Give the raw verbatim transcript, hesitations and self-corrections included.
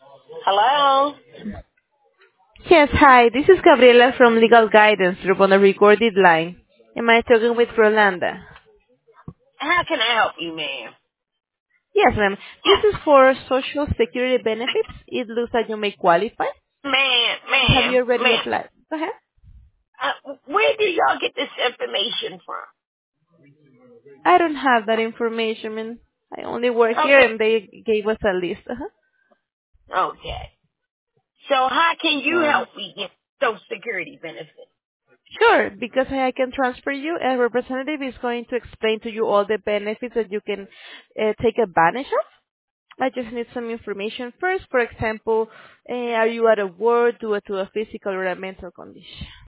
Hello? Yes, hi. This is Gabriela from Legal Guidance Group on a recorded line. Am I talking with Rolanda? How can I help you, ma'am? Yes, ma'am. This is for Social Security benefits. It looks like you may qualify. Ma'am, Have you ma'am, already ma'am. applied? Go ahead. Uh, where do y'all get this information from? I don't have that information, man. I only work here Okay. and they gave us a list. Uh-huh. Okay. So how can you So, help me get Social Security benefits? sure, because I can transfer you. A representative is going to explain to you all the benefits that you can uh, take advantage of. I just need some information first. For example, uh, are you out of work due to a physical or a mental condition?